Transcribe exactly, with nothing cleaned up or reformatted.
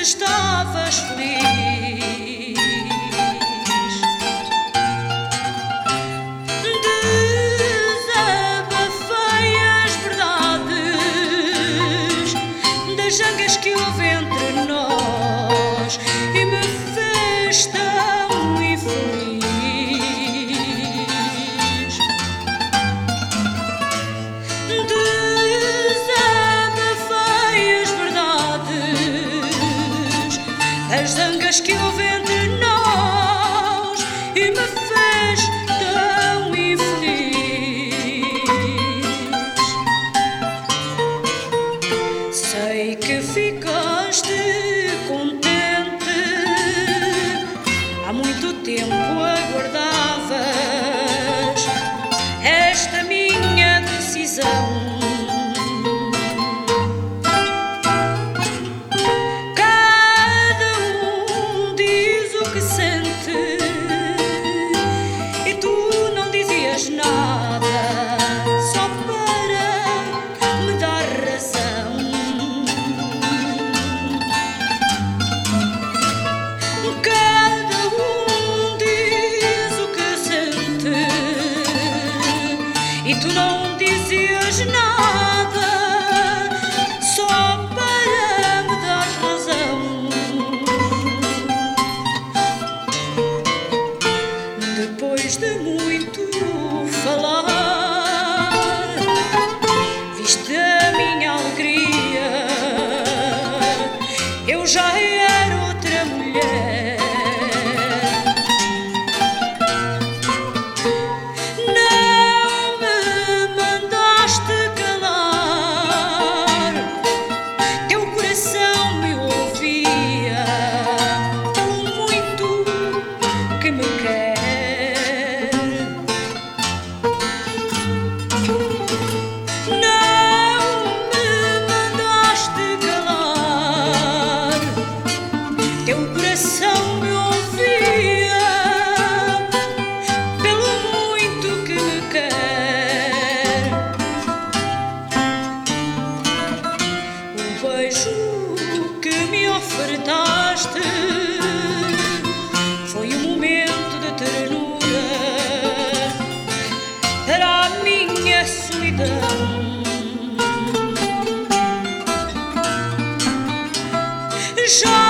estavas feliz. Desabafei as verdades das zangas que houve entre nós e me fez tão infeliz. As zangas que houve entre nós e me fez tão infeliz. Sei que ficaste contente, há muito tempo aguardavas esta minha decisão. E tu não dizias nada, só para me dar razão. Depois de muito falar, viste a minha alegria, eu já era outra mulher. Teu coração me ouvia, pelo muito que me quer. O beijo que me ofertaste foi um momento de ternura para a minha solidão. Já